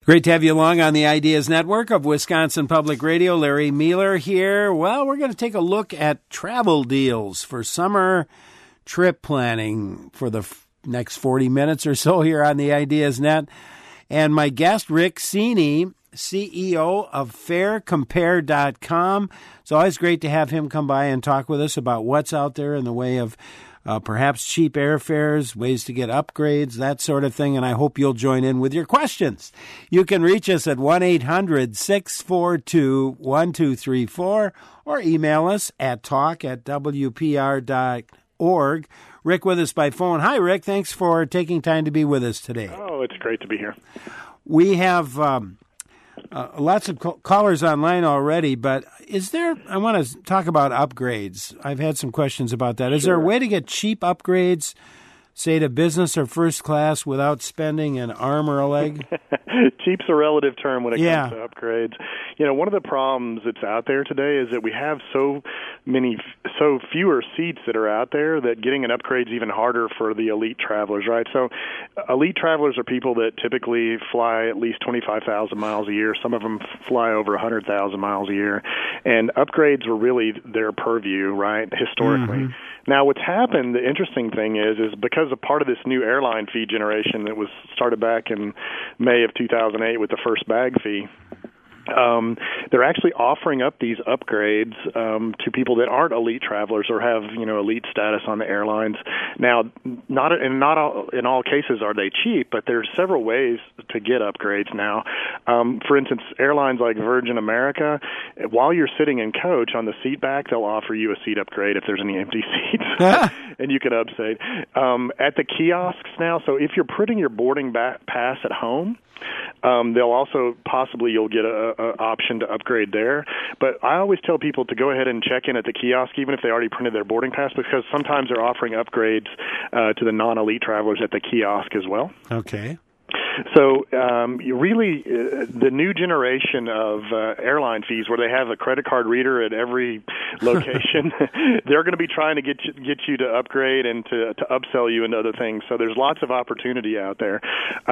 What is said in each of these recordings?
Great to have you along on the Ideas Network of Wisconsin Public Radio. Larry Mueller here. Well, we're going to take a look at travel deals for summer trip planning for the next 40 minutes or so here on the Ideas Net. And my guest, Rick Cini, CEO of FareCompare.com. It's always great to have him come by and talk with us about what's out there in the way of perhaps cheap airfares, ways to get upgrades, that sort of thing, and I hope you'll join in with your questions. You can reach us at 1-800-642-1234 or email us at talk@wpr.org. Rick with us by phone. Hi, Rick. Thanks for taking time to be with us today. Oh, it's great to be here. We have lots of callers online already, but I want to talk about upgrades. I've had some questions about that. Is there a way to get cheap upgrades, say to business or first class, without spending an arm or a leg? Cheap's a relative term when it comes to upgrades. You know, one of the problems that's out there today is that we have so fewer seats that are out there that getting an upgrade is even harder for the elite travelers, right? So elite travelers are people that typically fly at least 25,000 miles a year. Some of them fly over 100,000 miles a year. And upgrades were really their purview, right, historically. Mm-hmm. Now, what's happened, the interesting thing is because of part of this new airline fee generation that was started back in May of 2008 with the first bag fee, they're actually offering up these upgrades to people that aren't elite travelers or have, elite status on the airlines. Now, not in all cases are they cheap, but there's several ways to get upgrades now. For instance, airlines like Virgin America, while you're sitting in coach on the seat back, they'll offer you a seat upgrade if there's any empty seats, and you can upside. At the kiosks now, so if you're putting your boarding pass at home, they'll also you'll get a option to upgrade there. But I always tell people to go ahead and check in at the kiosk, even if they already printed their boarding pass, because sometimes they're offering upgrades to the non-elite travelers at the kiosk as well. Okay. So the new generation of airline fees where they have a credit card reader at every location, they're going to be trying to get you to upgrade and to upsell you into other things. So there's lots of opportunity out there.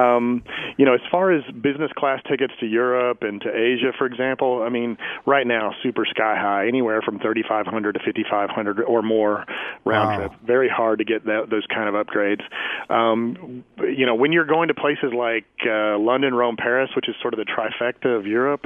As far as business class tickets to Europe and to Asia, for example, I mean, right now, super sky high, anywhere from $3,500 to $5,500 or more round trip. Very hard to get those kind of upgrades. When you're going to places like London, Rome, Paris, which is sort of the trifecta of Europe,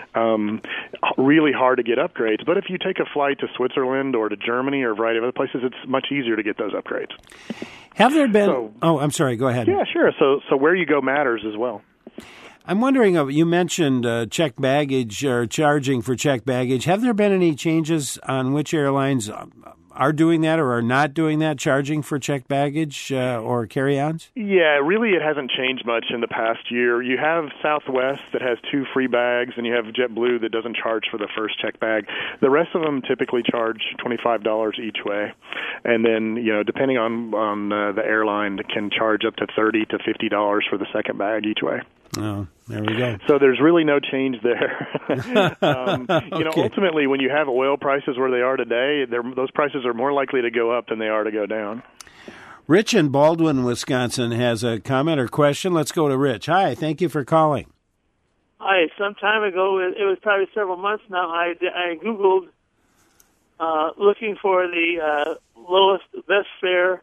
really hard to get upgrades. But if you take a flight to Switzerland or to Germany or a variety of other places, it's much easier to get those upgrades. Have there been... I'm sorry, go ahead. Yeah, sure. So where you go matters as well. I'm wondering, you mentioned checked baggage or charging for checked baggage. Have there been any changes on which airlines are doing that or are not doing that, charging for checked baggage or carry-ons? Yeah, really it hasn't changed much in the past year. You have Southwest that has 2 free bags, and you have JetBlue that doesn't charge for the first checked bag. The rest of them typically charge $25 each way. And then, depending on the airline, can charge up to $30 to $50 for the second bag each way. Oh, there we go. So there's really no change there. Okay. Ultimately, when you have oil prices where they are today, those prices are more likely to go up than they are to go down. Rich in Baldwin, Wisconsin, has a comment or question. Let's go to Rich. Hi, thank you for calling. Hi, some time ago, it was probably several months now, I Googled looking for the best fare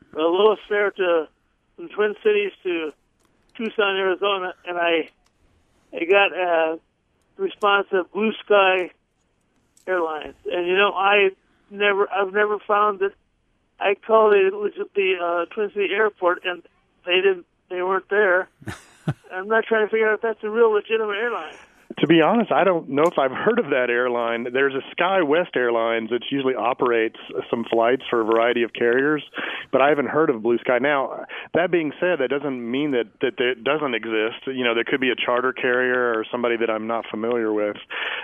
to from Twin Cities to Tucson, Arizona, and I got a response of Blue Sky Airlines. And I've never found that. I called the Twin City Airport, and they weren't there. I'm not trying to figure out if that's a real legitimate airline. To be honest, I don't know if I've heard of that airline. There's a SkyWest Airlines that usually operates some flights for a variety of carriers, but I haven't heard of Blue Sky. Now, that being said, that doesn't mean that it doesn't exist. There could be a charter carrier or somebody that I'm not familiar with.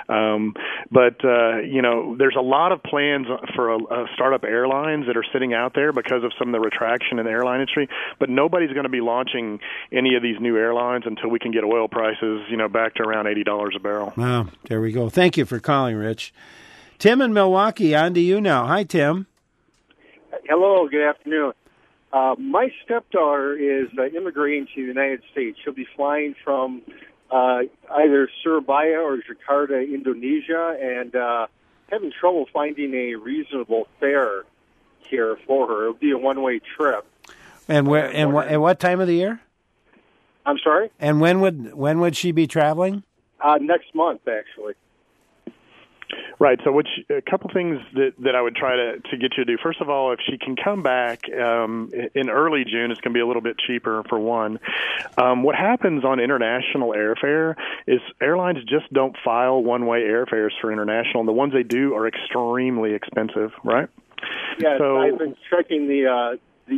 But there's a lot of plans for startup airlines that are sitting out there because of some of the retraction in the airline industry, but nobody's going to be launching any of these new airlines until we can get oil prices, back to around $80 a barrel. Wow, there we go. Thank you for calling, Rich. Tim in Milwaukee, on to you now. Hi, Tim. Hello, good afternoon. My stepdaughter is immigrating to the United States. She'll be flying from either Surabaya or Jakarta, Indonesia, and having trouble finding a reasonable fare here for her. It would be a one-way trip. And where? And what time of the year? I'm sorry? And when would she be traveling? Next month, actually. Right. So a couple things that I would try to get you to do. First of all, if she can come back in early June, it's going to be a little bit cheaper for one. What happens on international airfare is airlines just don't file one-way airfares for international, and the ones they do are extremely expensive, right? Yeah, so I've been checking the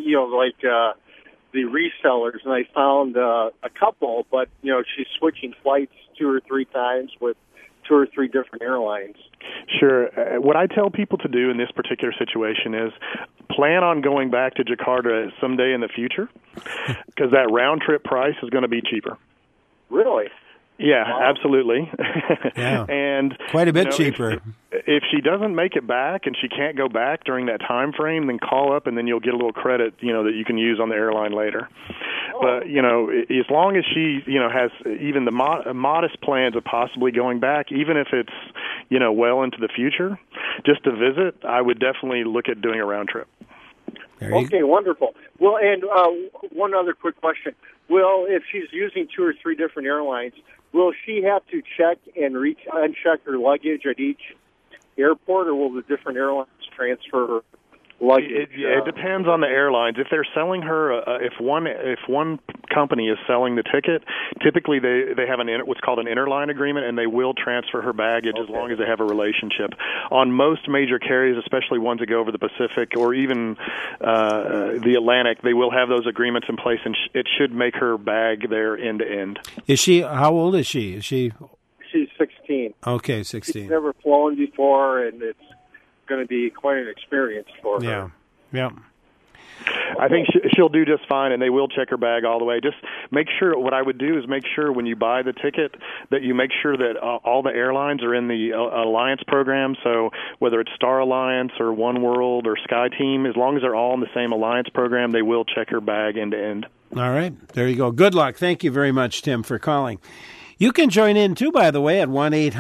resellers, and I found a couple, but, she's switching flights 2 or 3 times with 2 or 3 different airlines. Sure. What I tell people to do in this particular situation is plan on going back to Jakarta someday in the future, because that round-trip price is going to be cheaper. Really? Yeah, wow. Absolutely. Yeah. And quite a bit cheaper. If she doesn't make it back and she can't go back during that time frame, then call up and then you'll get a little credit, that you can use on the airline later. Oh. But, as long as she, has even the modest plans of possibly going back, even if it's, well into the future, just to visit, I would definitely look at doing a round trip. Okay, wonderful. Well, and one other quick question. Well, if she's using 2 or 3 different airlines, will she have to check and uncheck her luggage at each airport, or will the different airlines transfer her luggage? It depends on the airlines. If they're selling her, if one company is selling the ticket, typically they have what's called an interline agreement, and they will transfer her baggage as long as they have a relationship. On most major carriers, especially ones that go over the Pacific or even the Atlantic, they will have those agreements in place, and it should make her bag there end to end. Is she? How old is she? Is she? She's 16. Okay, 16. She's never flown before, and it's going to be quite an experience for her. Yeah. I think she'll do just fine, and they will check her bag all the way. Just make sure, what I would do is make sure when you buy the ticket that you make sure that all the airlines are in the Alliance program. So whether it's Star Alliance or One World or SkyTeam, as long as they're all in the same Alliance program, they will check her bag end to end. All right. There you go. Good luck. Thank you very much, Tim, for calling. You can join in, too, by the way, at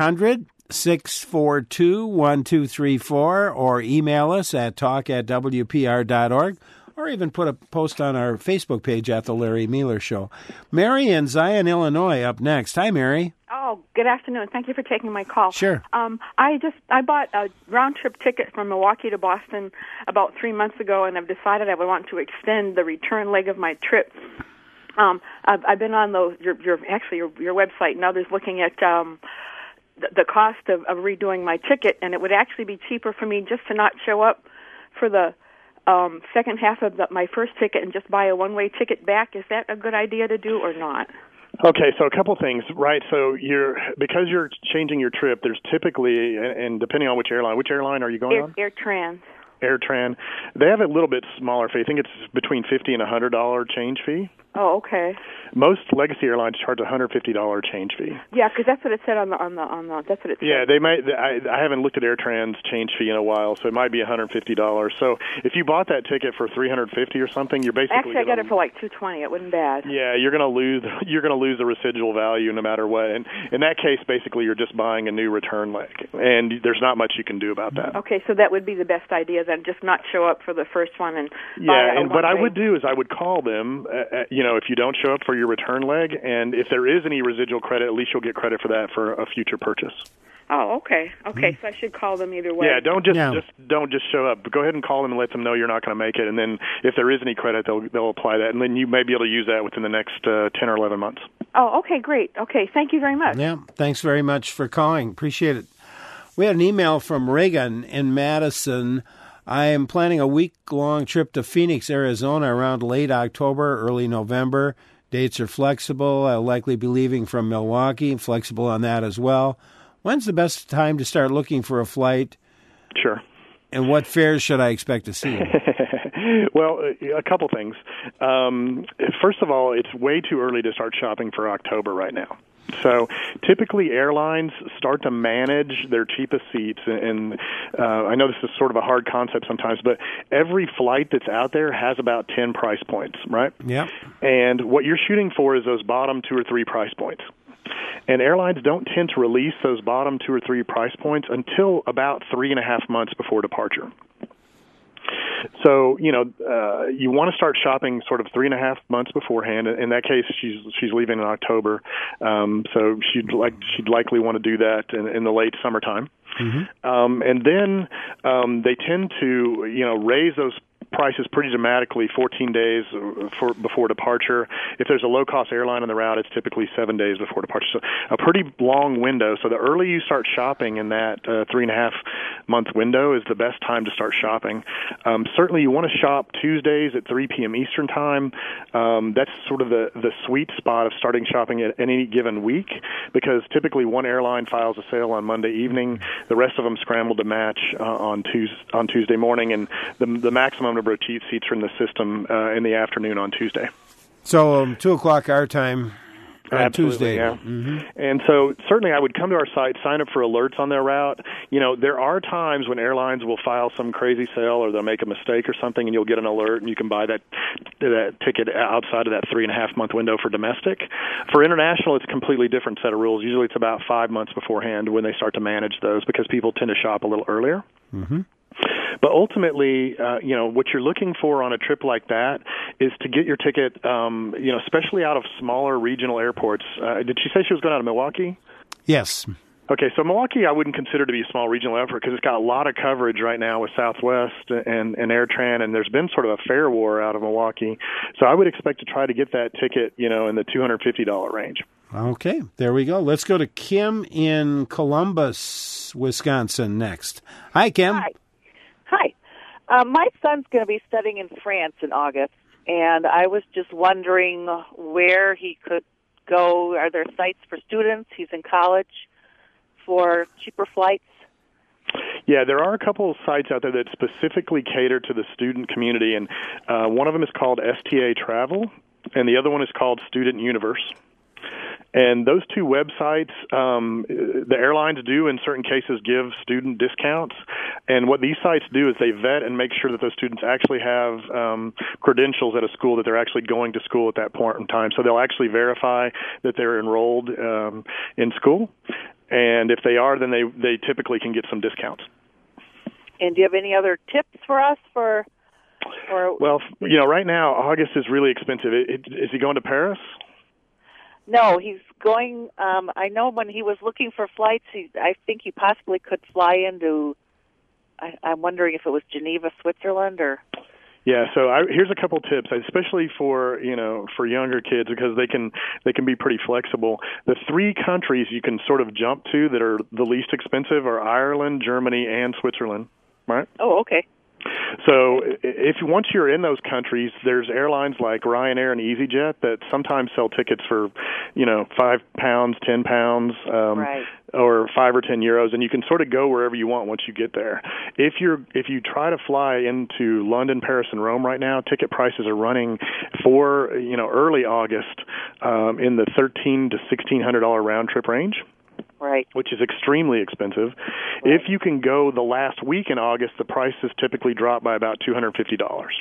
1-800-642-1234 or email us at talk@wpr.org. Or even put a post on our Facebook page at The Larry Miller Show. Mary in Zion, Illinois, up next. Hi, Mary. Oh, good afternoon. Thank you for taking my call. Sure. I bought a round-trip ticket from Milwaukee to Boston about 3 months ago, and I've decided I would want to extend the return leg of my trip. I've been on your website and others looking at the cost of redoing my ticket, and it would actually be cheaper for me just to not show up for the second half of my first ticket and just buy a one-way ticket back. Is that a good idea to do or not? Okay, so a couple things, right? So because you're changing your trip, there's typically, and depending on which airline are you going on? AirTran. AirTran, they have a little bit smaller fee. I think it's between $50 and $100 change fee. Oh, okay. Most legacy airlines charge a $150 change fee. Yeah, because that's what it said on the. That's what it said. Yeah, they might. I haven't looked at AirTran's change fee in a while, so it might be $150. So if you bought that ticket for $350 or something, you're basically actually I got it for like $220. It wasn't bad. Yeah, you're gonna lose the residual value no matter what. And in that case, basically, you're just buying a new return leg, and there's not much you can do about that. Okay, so that would be the best idea then, just not show up for the first one and. Yeah, and what I would do is I would call them. If you don't show up for your return leg, and if there is any residual credit, at least you'll get credit for that for a future purchase. Oh, okay. Okay, so I should call them either way. Yeah, don't just show up. But go ahead and call them and let them know you're not going to make it, and then if there is any credit, they'll apply that, and then you may be able to use that within the next 10 or 11 months. Oh, okay, great. Okay, thank you very much. Yeah, thanks very much for calling. Appreciate it. We had an email from Reagan in Madison. I am planning a week-long trip to Phoenix, Arizona around late October, early November. Dates are flexible. I'll likely be leaving from Milwaukee, flexible on that as well. When's the best time to start looking for a flight? Sure. And what fares should I expect to see? Well, a couple things. First of all, it's way too early to start shopping for October right now. So typically airlines start to manage their cheapest seats, and I know this is sort of a hard concept sometimes, but every flight that's out there has about 10 price points, right? Yeah. And what you're shooting for is those bottom 2 or 3 price points. And airlines don't tend to release those bottom 2 or 3 price points until about 3.5 months before departure. So, you want to start shopping sort of 3.5 months beforehand. In that case, she's leaving in October, so she'd likely want to do that in the late summertime. Mm-hmm. And then they tend to, raise those prices pretty dramatically 14 days before departure. If there's a low-cost airline on the route, it's typically 7 days before departure. So a pretty long window. So the earlier you start shopping in that 3.5-month window is the best time to start shopping. Certainly you want to shop Tuesdays at 3 p.m. Eastern Time. That's sort of the sweet spot of starting shopping at any given week, because typically one airline files a sale on Monday evening. The rest of them scramble to match on Tuesday morning, and the maximum number of seats are in the system in the afternoon on Tuesday. So 2 o'clock our time on Absolutely, Tuesday. Yeah. Mm-hmm. And so certainly I would come to our site, sign up for alerts on their route. There are times when airlines will file some crazy sale or they'll make a mistake or something, and you'll get an alert and you can buy that ticket outside of that 3.5-month window for domestic. For international, it's a completely different set of rules. Usually it's about 5 months beforehand when they start to manage those, because people tend to shop a little earlier. Mm-hmm. But ultimately, what you're looking for on a trip like that is to get your ticket, especially out of smaller regional airports. Did she say she was going out of Milwaukee? Yes. Okay, so Milwaukee I wouldn't consider to be a small regional airport because it's got a lot of coverage right now with Southwest and AirTran, and there's been sort of a fare war out of Milwaukee. So I would expect to try to get that ticket, in the $250 range. Okay, there we go. Let's go to Kim in Columbus, Wisconsin next. Hi, Kim. Hi. My son's going to be studying in France in August, and I was just wondering where he could go. Are there sites for students? He's in college for cheaper flights. Yeah, there are a couple of sites out there that specifically cater to the student community, and one of them is called STA Travel, and the other one is called Student Universe. And those two websites, the airlines do in certain cases give student discounts. And what these sites do is they vet and make sure that those students actually have credentials at a school, that they're actually going to school at that point in time. So they'll actually verify that they're enrolled in school. And if they are, then they typically can get some discounts. And do you have any other tips for us for? Well, right now, August is really expensive. Is he going to Paris? No, he's going. I know when he was looking for flights, I think he possibly could fly into. I'm wondering if it was Geneva, Switzerland, or. Yeah, so here's a couple tips, especially for younger kids, because they can be pretty flexible. The 3 countries you can sort of jump to that are the least expensive are Ireland, Germany, and Switzerland. Right? Oh, okay. So once you're in those countries, there's airlines like Ryanair and EasyJet that sometimes sell tickets for, £5, £10, right, or 5 or 10 euros, and you can sort of go wherever you want once you get there. If you try to fly into London, Paris, and Rome right now, ticket prices are running for early August in the $1,300 to $1,600 round trip range. Right. Which is extremely expensive. Right. If you can go the last week in August, the prices typically drop by about $250.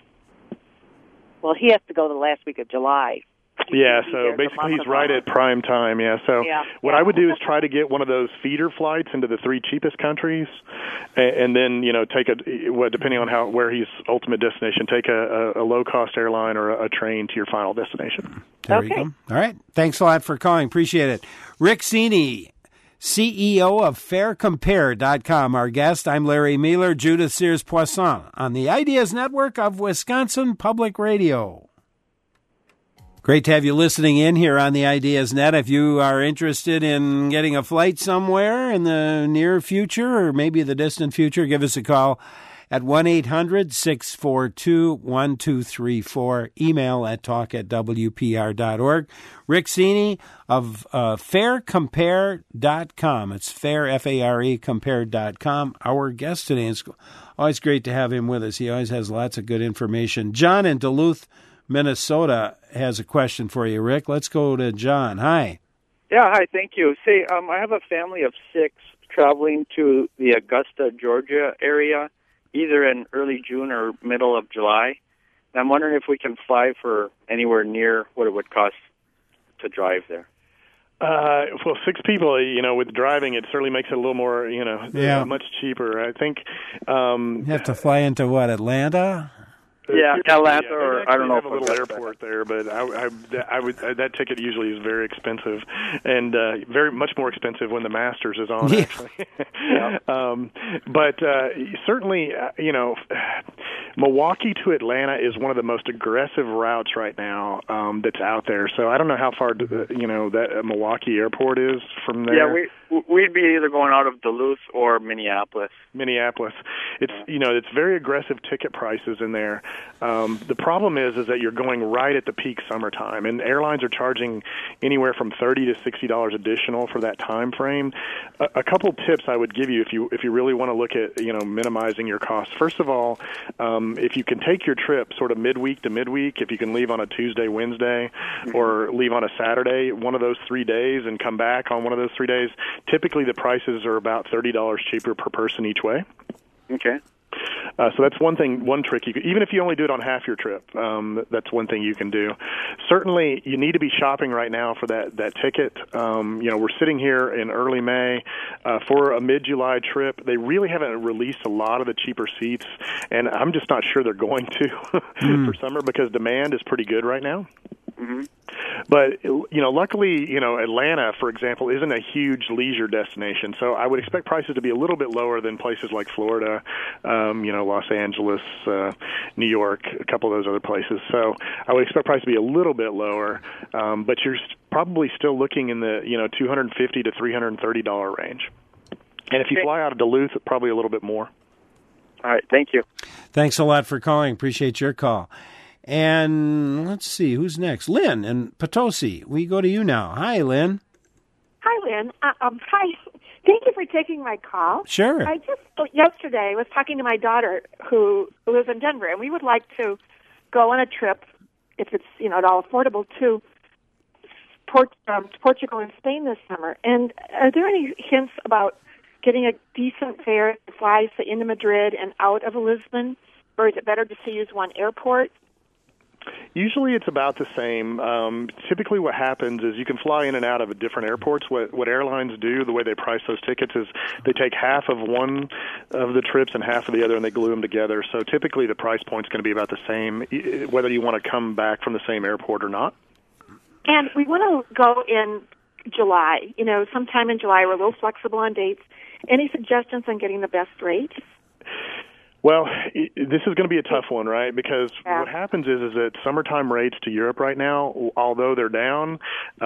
Well, he has to go the last week of July. Yeah, so basically he's right at prime time, yeah. So what I would do is try to get one of those feeder flights into the 3 cheapest countries, and then, take depending on where his ultimate destination, take a low-cost airline or a train to your final destination. There you go. All right. Thanks a lot for calling. Appreciate it. Rick Cini, CEO of FareCompare.com, our guest. I'm Larry Mueller, Judith Sears-Poisson on the Ideas Network of Wisconsin Public Radio. Great to have you listening in here on the Ideas Net. If you are interested in getting a flight somewhere in the near future or maybe the distant future, give us a call at 1-800-642-1234. Email at talk@wpr.org. Rick Cini of FareCompare.com. It's Fair, F-A-R-E, Compare.com. Our guest today. It's always great to have him with us. He always has lots of good information. John in Duluth, Minnesota has a question for you, Rick. Let's go to John. Hi. Yeah, hi, thank you. Say, I have a family of 6 traveling to the Augusta, Georgia area, either in early June or middle of July. And I'm wondering if we can fly for anywhere near what it would cost to drive there. Well, 6 people, with driving, it certainly makes it a little more, much cheaper. I think you have to fly into what, Atlanta? Yeah, Atlanta, or I don't know. Have a little airport there, but I would that ticket usually is very expensive, and very much more expensive when the Masters is on. Actually, but certainly, Milwaukee to Atlanta is one of the most aggressive routes right now that's out there. So I don't know how far that Milwaukee airport is from there. Yeah, we'd be either going out of Duluth or Minneapolis. It's very aggressive ticket prices in there. The problem is that you're going right at the peak summertime, and airlines are charging anywhere from $30 to $60 additional for that time frame. A couple tips I would give you if you really want to look at minimizing your costs. First of all, if you can take your trip sort of midweek to midweek, if you can leave on a Tuesday, Wednesday, or leave on a Saturday, one of those 3 days, and come back on one of those 3 days, typically the prices are about $30 cheaper per person each way. Okay. So that's one trick. Even if you only do it on half your trip, that's one thing you can do. Certainly, you need to be shopping right now for that ticket. We're sitting here in early May for a mid-July trip. They really haven't released a lot of the cheaper seats, and I'm just not sure they're going to for summer because demand is pretty good right now. Mm-hmm. But, luckily, Atlanta, for example, isn't a huge leisure destination. So I would expect prices to be a little bit lower than places like Florida, Los Angeles, New York, a couple of those other places. So I would expect prices to be a little bit lower. But you're probably still looking in the, $250 to $330 range. And if you fly out of Duluth, probably a little bit more. All right. Thank you. Thanks a lot for calling. Appreciate your call. And let's see, who's next? Lynn in Potosi. We go to you now. Hi, Lynn. Hi, Lynn. Hi. Thank you for taking my call. Sure. I just yesterday was talking to my daughter who lives in Denver, and we would like to go on a trip, if it's at all affordable, to Portugal and Spain this summer. And are there any hints about getting a decent fare that flies into Madrid and out of Lisbon, or is it better just to use one airport? Usually it's about the same. Typically what happens is you can fly in and out of different airports. What airlines do, the way they price those tickets, is they take half of one of the trips and half of the other, and they glue them together. So typically the price point's going to be about the same, whether you want to come back from the same airport or not. And we want to go in July. Sometime in July. We're a little flexible on dates. Any suggestions on getting the best rate? Well, this is going to be a tough one, right? Because what happens is that summertime rates to Europe right now, although they're down,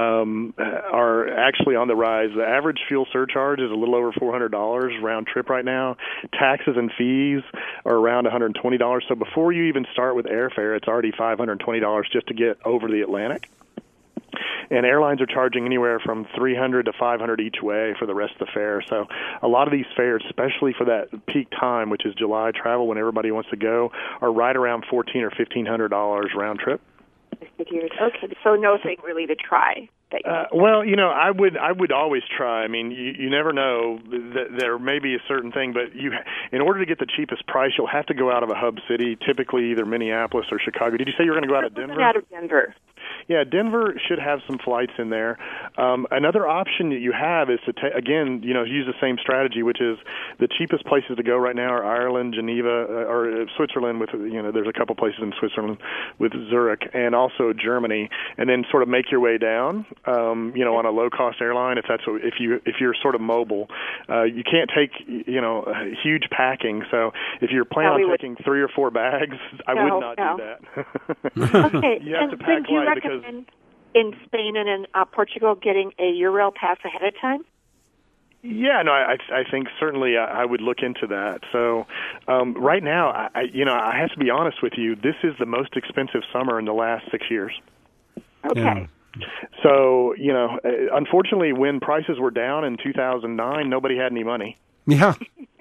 are actually on the rise. The average fuel surcharge is a little over $400 round trip right now. Taxes and fees are around $120. So before you even start with airfare, it's already $520 just to get over the Atlantic. And airlines are charging anywhere from $300 to $500 each way for the rest of the fare. So a lot of these fares, especially for that peak time, which is July travel when everybody wants to go, are right around $1,400 or $1,500 round trip. I figured. Okay, so nothing really to try. Well, I would always try. I mean, you never know. There may be a certain thing, but in order to get the cheapest price, you'll have to go out of a hub city, typically either Minneapolis or Chicago. Did you say you were going to go out of Denver? Out of Denver. Yeah, Denver should have some flights in there. Another option that you have is to, use the same strategy, which is the cheapest places to go right now are Ireland, Geneva, or Switzerland with, there's a couple places in Switzerland with Zurich, and also Germany, and then sort of make your way down, on a low-cost airline if you're sort of mobile. You can't take, huge packing, so if you're planning on taking 3 or 4 bags, I would not do that. Okay. You have to pack do you light recommend in Spain and in Portugal getting a Eurail pass ahead of time? Yeah, no, I think certainly I would look into that. So right now, I have to be honest with you, this is the most expensive summer in the last 6 years. Okay. Yeah. So, unfortunately, when prices were down in 2009, nobody had any money. Yeah.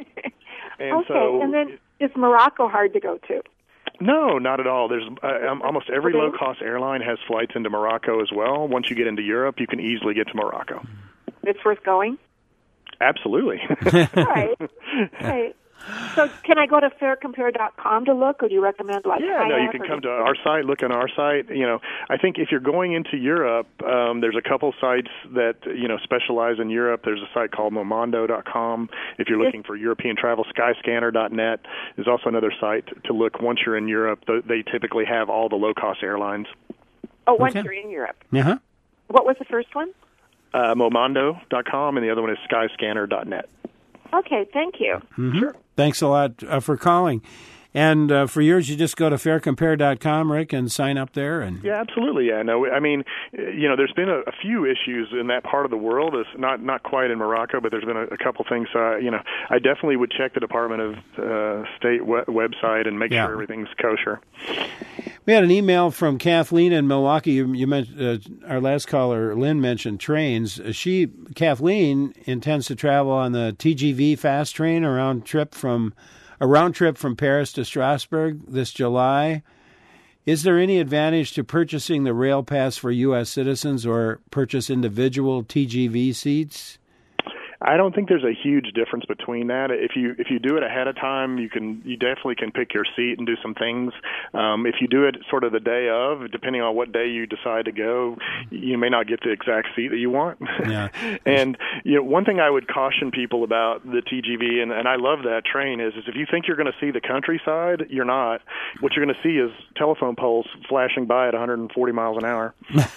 And then is Morocco hard to go to? No, not at all. There's almost every low-cost airline has flights into Morocco as well. Once you get into Europe, you can easily get to Morocco. It's worth going? Absolutely. All right. So can I go to faircompare.com to look, or do you recommend you can come to our site, look on our site. I think if you're going into Europe, there's a couple sites that, specialize in Europe. There's a site called Momondo.com. If you're looking for European travel, Skyscanner.net is also another site to look once you're in Europe. They typically have all the low-cost airlines. Oh, once you're in Europe. Uh-huh. What was the first one? Momondo.com, and the other one is Skyscanner.net. Okay, thank you. Mm-hmm. Sure. Thanks a lot for calling. And for yours, you just go to faircompare.com, Rick, and sign up there. And yeah, absolutely. Yeah, no, I mean, there's been a few issues in that part of the world. It's not quite in Morocco, but there's been a couple things. So, I definitely would check the Department of State website and make sure everything's kosher. We had an email from Kathleen in Milwaukee. You mentioned our last caller, Lynn, mentioned trains. Kathleen intends to travel on the TGV fast train, a round trip from Paris to Strasbourg this July. Is there any advantage to purchasing the rail pass for U.S. citizens or purchase individual TGV seats? I don't think there's a huge difference between that. If you do it ahead of time, you definitely can pick your seat and do some things. If you do it sort of the day of, depending on what day you decide to go, you may not get the exact seat that you want. Yeah. And one thing I would caution people about the TGV, and I love that train, is if you think you're going to see the countryside, you're not. What you're going to see is telephone poles flashing by at 140 miles an hour.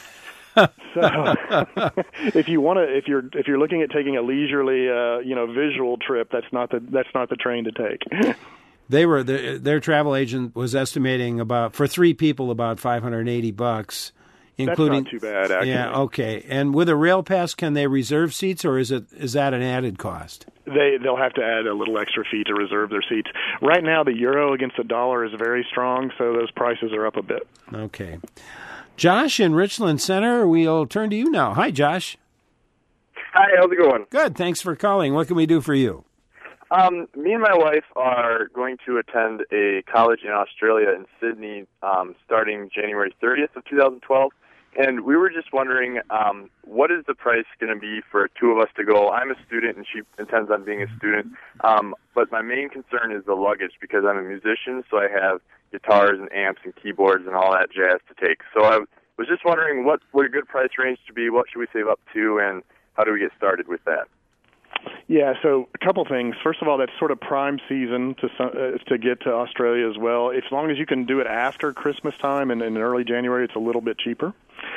So, if you're looking at taking a leisurely, visual trip, that's not the train to take. Their travel agent was estimating for 3 people about $580, including. That's not too bad, actually. Yeah, okay. And with a rail pass, can they reserve seats, or is that an added cost? They'll have to add a little extra fee to reserve their seats. Right now, the euro against the dollar is very strong, so those prices are up a bit. Okay. Josh in Richland Center, we'll turn to you now. Hi, Josh. Hi, how's it going? Good, thanks for calling. What can we do for you? Me and my wife are going to attend a college in Australia in Sydney starting January 30th of 2012, and we were just wondering what is the price going to be for 2 of us to go? I'm a student, and she intends on being a student, but my main concern is the luggage because I'm a musician, so I have guitars and amps and keyboards and all that jazz to take. So I was just wondering what would a good price range to be, what should we save up to, and how do we get started with that? Yeah, so a couple things. First of all, that's sort of prime season to get to Australia as well. As long as you can do it after Christmas time and in early January, it's a little bit cheaper.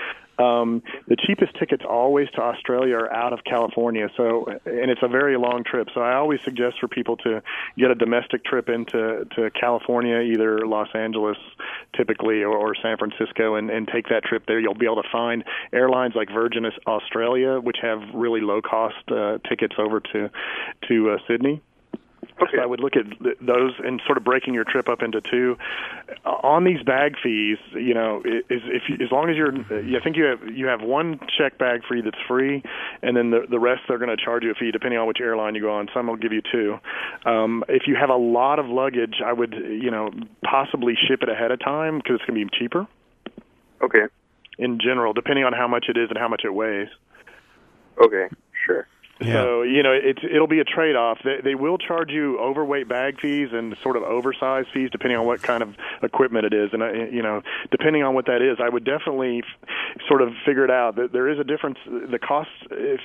The cheapest tickets always to Australia are out of California, and it's a very long trip. So I always suggest for people to get a domestic trip into California, either Los Angeles typically or San Francisco, and take that trip there. You'll be able to find airlines like Virgin Australia, which have really low-cost tickets over to Sydney. Okay. So I would look at those and sort of breaking your trip up into 2. On these bag fees, as long as I think you have one check bag fee that's free, and then the rest they're going to charge you a fee depending on which airline you go on. Some will give you 2. If you have a lot of luggage, I would possibly ship it ahead of time because it's going to be cheaper. Okay. In general, depending on how much it is and how much it weighs. Okay, sure. Yeah. So, it'll be a trade-off. They will charge you overweight bag fees and sort of oversized fees depending on what kind of equipment it is. And, depending on what that is, I would definitely sort of figure it out. There is a difference. The cost, if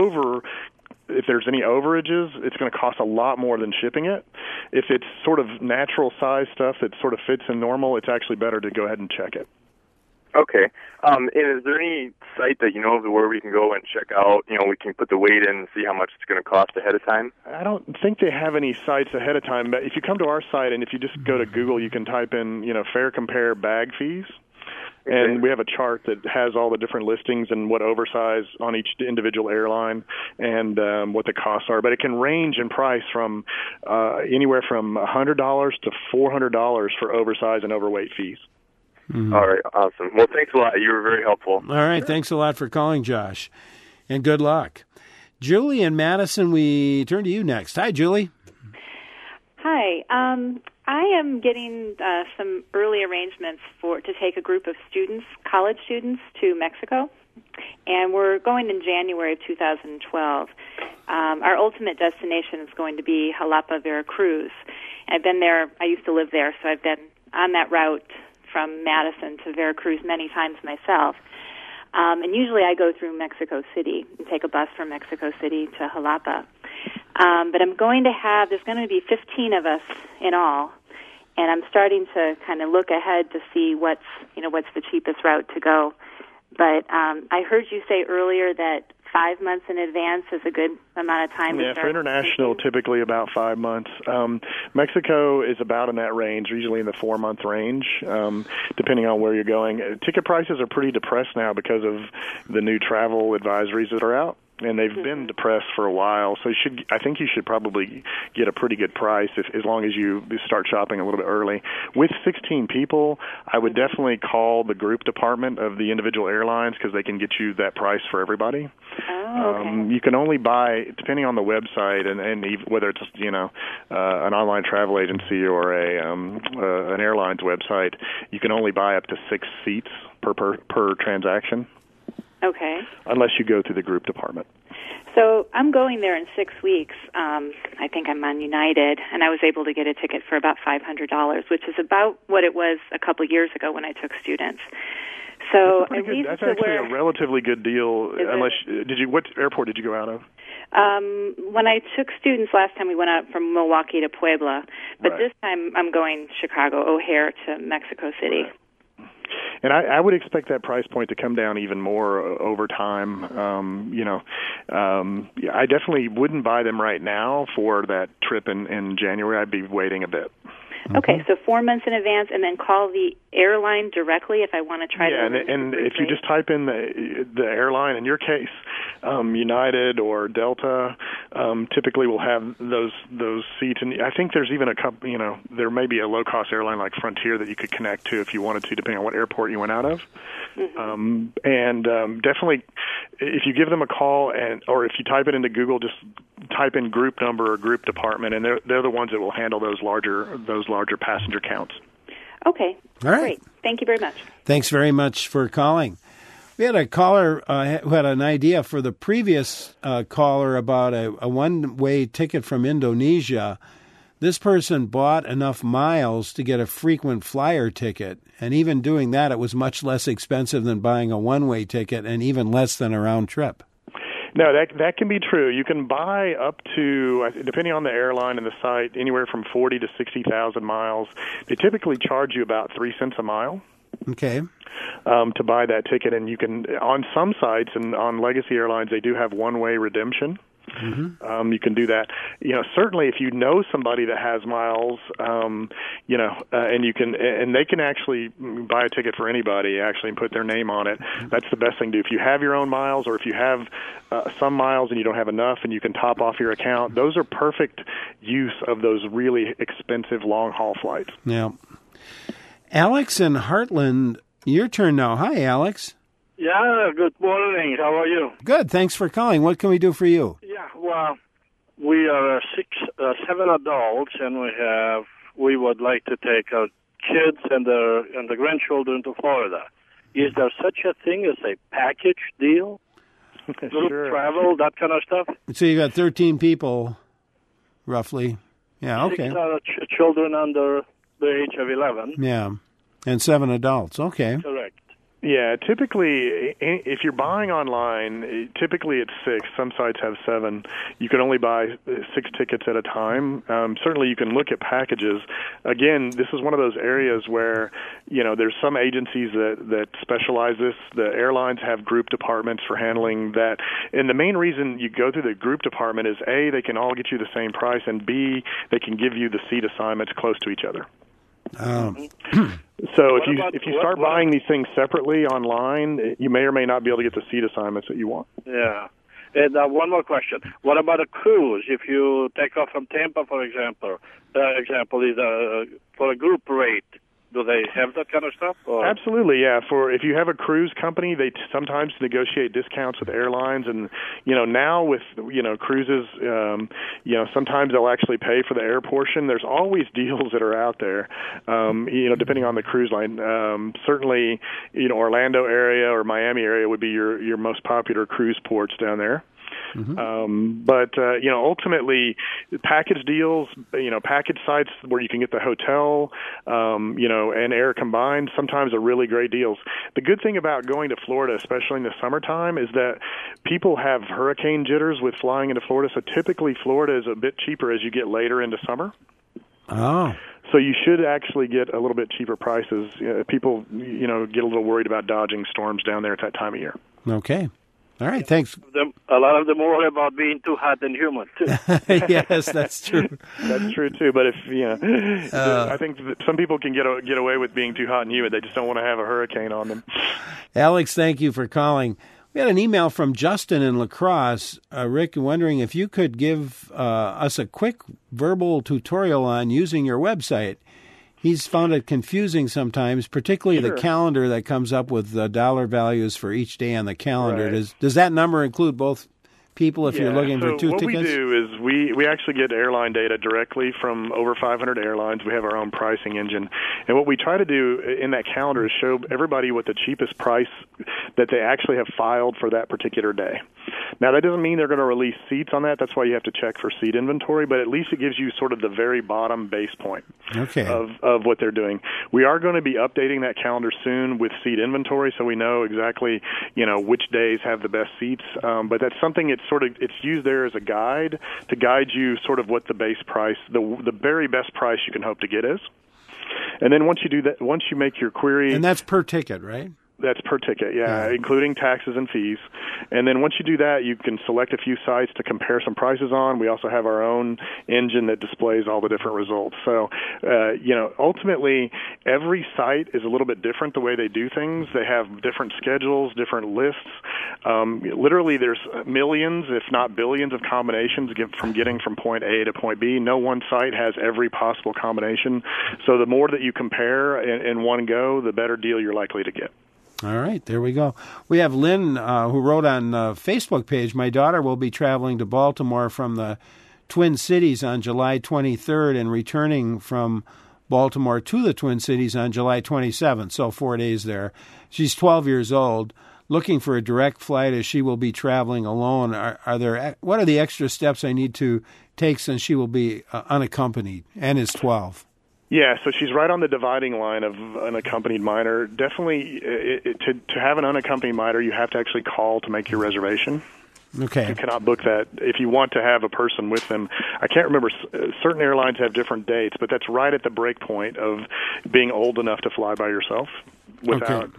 there's any overages, it's going to cost a lot more than shipping it. If it's sort of natural size stuff that sort of fits in normal, it's actually better to go ahead and check it. Okay. And is there any site that you know of where we can go and check out, we can put the weight in and see how much it's going to cost ahead of time? I don't think they have any sites ahead of time, but if you come to our site and if you just go to Google, you can type in, Fair Compare bag fees. And we have a chart that has all the different listings and what oversize on each individual airline and what the costs are. But it can range in price from anywhere from $100 to $400 for oversize and overweight fees. Mm-hmm. All right, awesome. Well, thanks a lot. You were very helpful. All right, Thanks a lot for calling, Josh, and good luck. Julie in Madison, we turn to you next. Hi, Julie. Hi. I am getting some early arrangements to take a group of students, college students, to Mexico and we're going in January of 2012. Our ultimate destination is going to be Jalapa, Veracruz. I've been there. I used to live there, so I've been on that route from Madison to Veracruz many times myself. And usually I go through Mexico City and take a bus from Mexico City to Jalapa. But there's going to be 15 of us in all, and I'm starting to kind of look ahead to see what's the cheapest route to go. But I heard you say earlier that 5 months in advance is a good amount of time. Yeah, for international, typically about 5 months. Mexico is about in that range, usually in the 4 month range, depending on where you're going. Ticket prices are pretty depressed now because of the new travel advisories that are out. And they've been depressed for a while, so I think you should probably get a pretty good price as long as you start shopping a little bit early. With 16 people, I would definitely call the group department of the individual airlines because they can get you that price for everybody. Oh, okay. You can only buy, depending on the website and whether it's an online travel agency or an airline's website, you can only buy up to 6 seats per transaction. Okay. Unless you go through the group department. So I'm going there in 6 weeks. I think I'm on United, and I was able to get a ticket for about $500, which is about what it was a couple years ago when I took students. So that's actually a relatively good deal. What airport did you go out of? When I took students last time, we went out from Milwaukee to Puebla, but Right. This time I'm going Chicago O'Hare to Mexico City. Right. And I would expect that price point to come down even more over time. I definitely wouldn't buy them right now for that trip in January. I'd be waiting a bit. Okay, so 4 months in advance, and then call the airline directly if I want to try to. Yeah, and if you just type in the airline, in your case, United or Delta, typically will have those seats. And I think there's even a couple. There may be a low cost airline like Frontier that you could connect to if you wanted to, depending on what airport you went out of. Definitely, if you give them a call or if you type it into Google, just type in group number or group department, and they're the ones that will handle those larger passenger counts. Okay. All right. Great. Thank you very much. Thanks very much for calling. We had a caller who had an idea for the previous caller about a one-way ticket from Indonesia. This person bought enough miles to get a frequent flyer ticket, and even doing that, it was much less expensive than buying a one-way ticket and even less than a round trip. No, that can be true. You can buy up to, depending on the airline and the site, anywhere from 40 to 60,000 miles. They typically charge you about 3 cents a mile. Okay. To buy that ticket, and you can, on some sites and on legacy airlines, they do have one-way redemption. Mm-hmm. You can do that. Certainly if you know somebody that has miles, and you can, and they can actually buy a ticket for anybody actually and put their name on it. That's the best thing to do. If you have your own miles, or if you have some miles and you don't have enough and you can top off your account, those are perfect use of those really expensive long-haul flights. Yeah. Alex in Heartland, your turn now. Hi, Alex. Yeah, good morning. How are you? Good. Thanks for calling. What can we do for you? Yeah, well, we are 7 adults, and we would like to take our kids and the grandchildren to Florida. Is there such a thing as a package deal? Group travel, that kind of stuff? So you got 13 people, roughly. Yeah, okay. 6 children under the age of 11. Yeah, and 7 adults. Okay. Correct. Yeah, typically, if you're buying online, typically it's 6. Some sites have 7. You can only buy 6 tickets at a time. Certainly, you can look at packages. Again, this is one of those areas where, there's some agencies that specialize this. The airlines have group departments for handling that. And the main reason you go through the group department is, A, they can all get you the same price, and B, they can give you the seat assignments close to each other. So if you start buying these things separately online, you may or may not be able to get the seat assignments that you want. Yeah. And one more question. What about a cruise? If you take off from Tampa, for example, is for a group rate, Do they have that kind of stuff? Or? Absolutely, yeah. If you have a cruise company, they sometimes negotiate discounts with airlines, and now with cruises, sometimes they'll actually pay for the air portion. There's always deals that are out there, depending on the cruise line. Certainly, Orlando area or Miami area would be your most popular cruise ports down there. Mm-hmm. But ultimately, package deals, package sites where you can get the hotel, and air combined, sometimes are really great deals. The good thing about going to Florida, especially in the summertime, is that people have hurricane jitters with flying into Florida. So typically, Florida is a bit cheaper as you get later into summer. Oh. So you should actually get a little bit cheaper prices. People, get a little worried about dodging storms down there at that time of year. Okay. All right, thanks. A lot of them worry about being too hot and humid, too. Yes, that's true. That's true, too. But I think that some people can get away with being too hot and humid. They just don't want to have a hurricane on them. Alex, thank you for calling. We had an email from Justin in La Crosse. Rick, wondering if you could give us a quick verbal tutorial on using your website. He's found it confusing sometimes, particularly the calendar that comes up with dollar values for each day on the calendar. Right. Does that number include both people if you're looking for two tickets? What we do is we actually get airline data directly from over 500 airlines. We have our own pricing engine. And what we try to do in that calendar is show everybody what the cheapest price that they actually have filed for that particular day. Now, that doesn't mean they're going to release seats on that. That's why you have to check for seat inventory, but at least it gives you sort of the very bottom base point of what they're doing. We are going to be updating that calendar soon with seat inventory, so we know exactly, which days have the best seats. But that's something it's used there as a guide to guide you sort of what the base price, the very best price you can hope to get is. And then once you do that, once you make your query... And that's per ticket, right? That's per ticket, yeah, including taxes and fees. And then once you do that, you can select a few sites to compare some prices on. We also have our own engine that displays all the different results. So, ultimately, every site is a little bit different the way they do things. They have different schedules, different lists. Literally, there's millions, if not billions, of combinations from getting from point A to point B. No one site has every possible combination. So the more that you compare in one go, the better deal you're likely to get. All right, there we go. We have Lynn who wrote on the Facebook page, my daughter will be traveling to Baltimore from the Twin Cities on July 23rd and returning from Baltimore to the Twin Cities on July 27th, so 4 days there. She's 12 years old, looking for a direct flight as she will be traveling alone. What are the extra steps I need to take since she will be unaccompanied and is 12? Yeah, so she's right on the dividing line of an accompanied minor. Definitely, to have an unaccompanied minor, you have to actually call to make your reservation. Okay. You cannot book that if you want to have a person with them. I can't remember. Certain airlines have different dates, but that's right at the break point of being old enough to fly by yourself without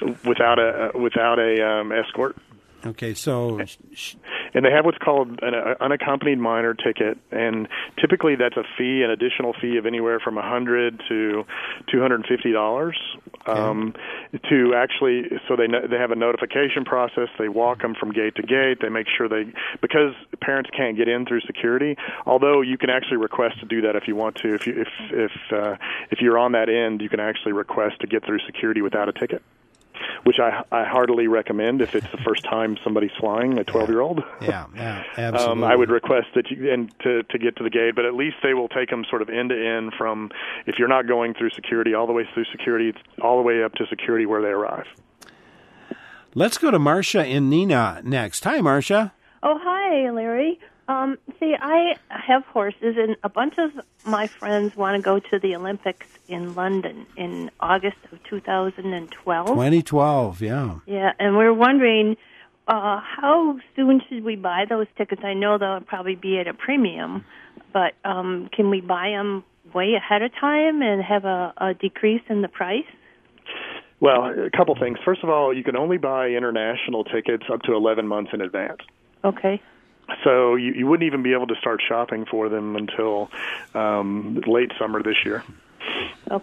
a escort. Okay, so... And they have what's called an unaccompanied minor ticket, and typically that's a fee, an additional fee of anywhere from $100 to $250 to actually, so they have a notification process. They walk them from gate to gate. They make sure because parents can't get in through security, although you can actually request to do that if you want to. If you're on that end, you can actually request to get through security without a ticket, which I heartily recommend if it's the first time somebody's flying, a 12-year-old. Yeah, absolutely. I would request that to get to the gate, but at least they will take them sort of end to end from, if you're not going through security, all the way through security, all the way up to security where they arrive. Let's go to Marcia in Neenah next. Hi, Marcia. Oh, hi, Larry. See, I have horses, and a bunch of my friends want to go to the Olympics in London in August of 2012. 2012, yeah. Yeah, and we're wondering how soon should we buy those tickets? I know they'll probably be at a premium, but can we buy them way ahead of time and have a decrease in the price? Well, a couple things. First of all, you can only buy international tickets up to 11 months in advance. Okay. So you wouldn't even be able to start shopping for them until late summer this year. Okay.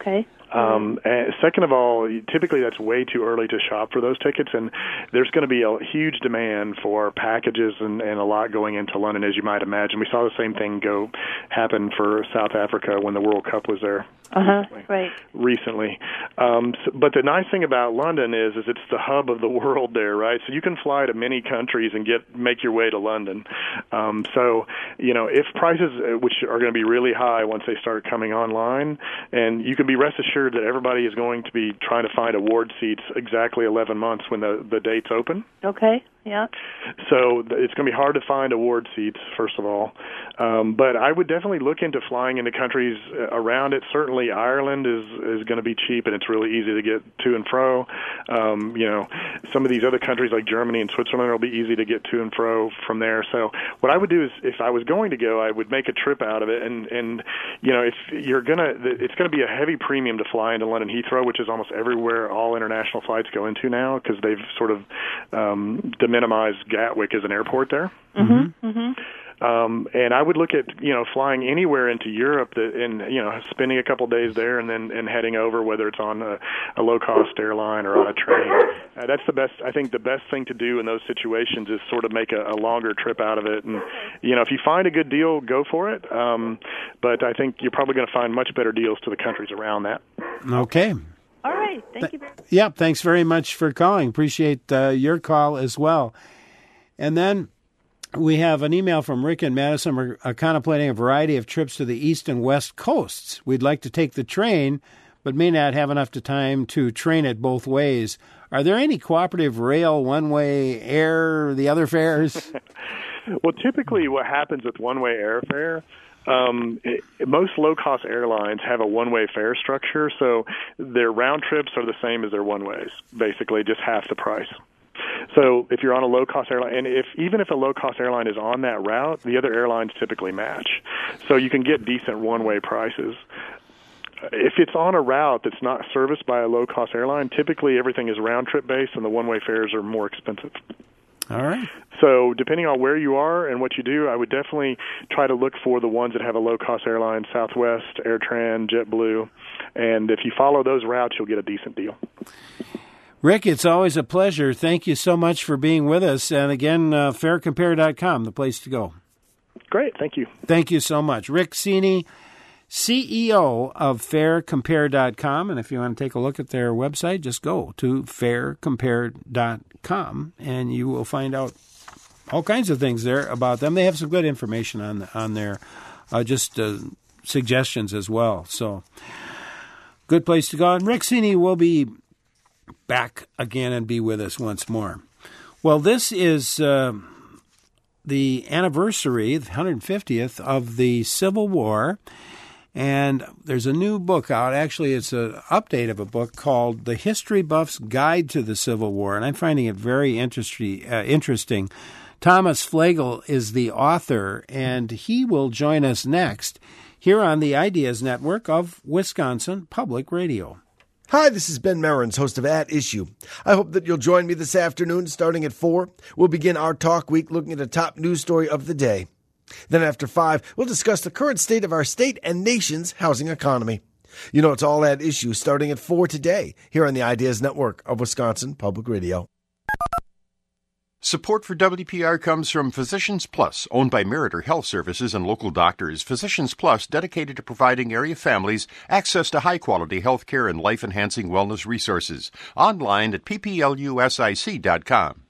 And second of all, typically that's way too early to shop for those tickets, and there's going to be a huge demand for packages and a lot going into London, as you might imagine. We saw the same thing happen for South Africa when the World Cup was there. Recently. But the nice thing about London is it's the hub of the world there, right? So you can fly to many countries and make your way to London. So, if prices, which are going to be really high once they start coming online, and you can be rest assured that everybody is going to be trying to find award seats exactly 11 months when the dates open. Okay. Yeah. So it's going to be hard to find award seats, first of all. But I would definitely look into flying into countries around it. Certainly Ireland is going to be cheap, and it's really easy to get to and fro. Some of these other countries like Germany and Switzerland will be easy to get to and fro from there. So what I would do is, if I was going to go, I would make a trip out of it. And if you're it's going to be a heavy premium to fly into London Heathrow, which is almost everywhere all international flights go into now, because they've sort of minimized Gatwick as an airport there. And I would look at, flying anywhere into Europe and spending a couple of days there and heading over, whether it's on a low-cost airline or on a train. That's the best. I think the best thing to do in those situations is sort of make a longer trip out of it. And, if you find a good deal, go for it. But I think you're probably going to find much better deals to the countries around that. Okay. All right. Thank you very much. Yeah, thanks very much for calling. Appreciate your call as well. And then we have an email from Rick in Madison. We're contemplating a variety of trips to the east and west coasts. We'd like to take the train, but may not have enough time to train it both ways. Are there any cooperative rail, one-way air, the other fares? Well, typically what happens with one-way airfare, most low-cost airlines have a one-way fare structure, so their round trips are the same as their one-ways, basically just half the price. So if you're on a low-cost airline, and even if a low-cost airline is on that route, the other airlines typically match. So you can get decent one-way prices. If it's on a route that's not serviced by a low-cost airline, typically everything is round-trip based, and the one-way fares are more expensive. All right. So depending on where you are and what you do, I would definitely try to look for the ones that have a low-cost airline, Southwest, AirTran, JetBlue. And if you follow those routes, you'll get a decent deal. Rick, it's always a pleasure. Thank you so much for being with us. And again, farecompare.com, the place to go. Great. Thank you. Thank you so much. Rick Cini, CEO of farecompare.com. And if you want to take a look at their website, just go to farecompare.com and you will find out all kinds of things there about them. They have some good information on there, suggestions as well. So good place to go. And Rick Cini will be back again and be with us once more. Well, this is the anniversary, the 150th of the Civil War, and there's a new book out. Actually, it's an update of a book called The History Buff's Guide to the Civil War, and I'm finding it very interesting. Thomas Flegel is the author, and he will join us next here on the Ideas Network of Wisconsin Public Radio. Hi, this is Ben Merens, host of At Issue. I hope that you'll join me this afternoon starting at 4. We'll begin our talk week looking at a top news story of the day. Then after 5, we'll discuss the current state of our state and nation's housing economy. It's all At Issue starting at 4 today here on the Ideas Network of Wisconsin Public Radio. Support for WPR comes from Physicians Plus, owned by Meritor Health Services and local doctors. Physicians Plus, dedicated to providing area families access to high-quality health care and life-enhancing wellness resources. Online at pplusic.com.